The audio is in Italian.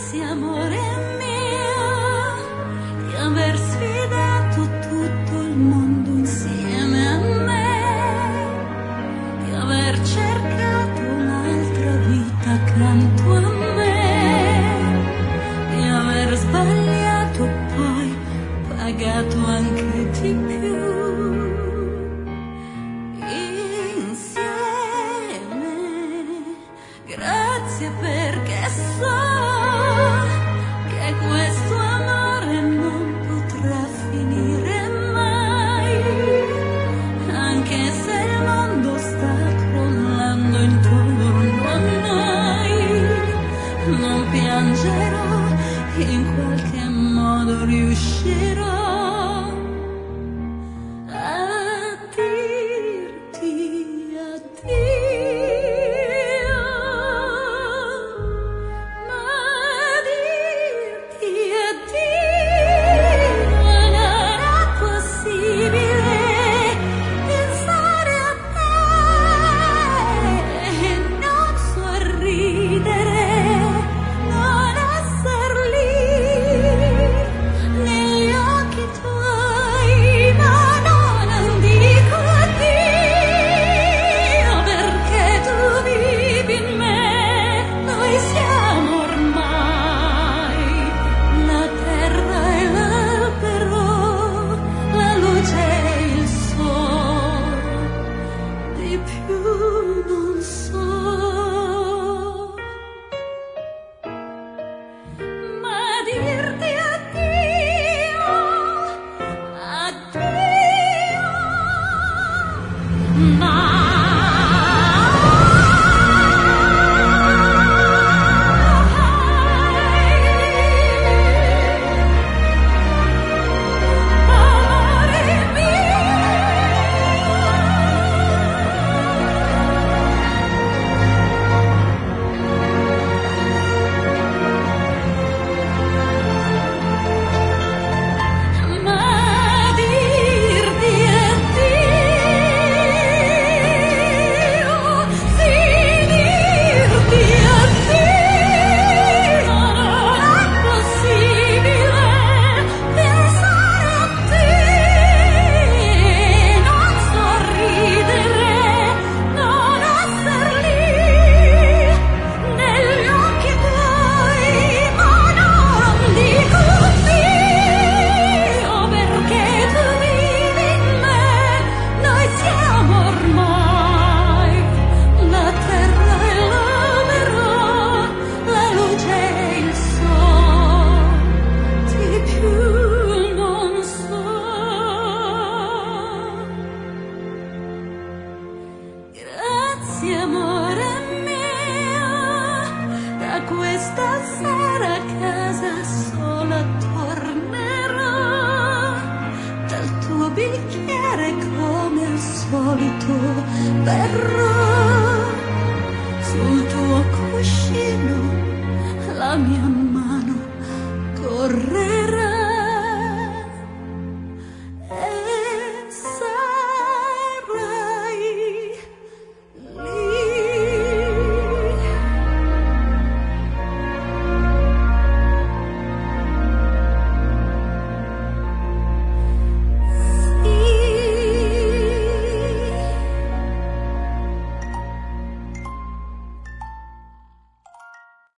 Grazie amore mio di aver sfidato tutto il mondo insieme a me, di aver cercato un'altra vita accanto a me, di aver sbagliato poi pagato anche di più. Grazie perché so che questo amore non potrà finire mai, anche se il mondo sta crollando intorno a noi, non piangerò, in qualche modo riuscirò a dirti addio. Non so, ma dirti addio, addio, ma grazie amore mio, da questa sera a casa sola tornerò, dal tuo bicchiere come al solito berrò, sul tuo cuscino la mia